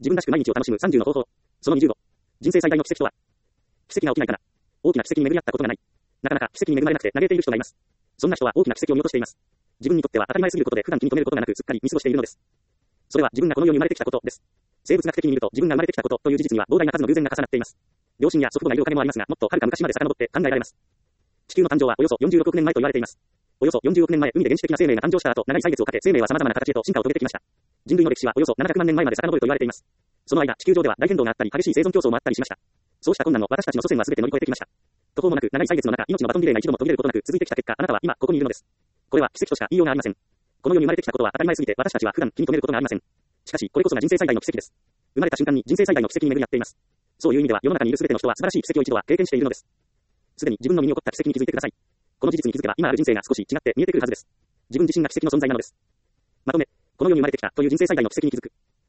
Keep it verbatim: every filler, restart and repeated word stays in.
自分らしく毎日を楽しむさんじゅうの方法。そのにじゅうご。人生最大の奇跡とは。奇跡が起きないかな。大きな奇跡に巡り合ったことがない。なかなか奇跡に恵まれなくて嘆いている人がいます。そんな人は大きな奇跡を見落としています。自分にとっては当たり前すぎることで普段気に留めることがなくすっかり見過ごしているのです。それは自分がこの世に生まれてきたことです。生物学的に見ると自分が生まれてきたことという事実には膨大な数の偶然が重なっています。両親や祖父母がいるおかげもありますが、もっと遥か昔まで遡って考えられます。地球の誕生はおよそよんじゅうろくおくねんまえと言われています。およそよんじゅうおくねんまえ、海で原始的な生命が誕生した後、長い歳月をかけ生命は様々な形へと進化を遂げてきました。人類の歴史はおよそななひゃくまんねんまえまで遡ると言われています。その間、地球上では大変動があったり、激しい生存競争もあったりしました。そうした困難を私たちの祖先は全て乗り越えてきました。途方もなく長い歳月の中、命のバトンリレーが一度も途切れることなく続いてきた結果、あなたは今ここにいるのです。これは奇跡としか言いようがありません。この世に生まれてきたことは当たり前すぎて私たちは普段気に留めることがありません。しかし、これこそが人生最大の奇跡です。生まれた瞬間に人生最大の奇跡に巡り合っています。そういう意味では世の中にいる全ての人は素晴らしい奇跡を一度は経験しているのです。すでに自分の身に起こった奇跡に気づいてください。この事実に気づけば今ある人生が少し違って見えてくるはずです。自分自身が奇跡の存在なのです。まとめ、この世に生まれてきたという人生最大の奇跡に気づく。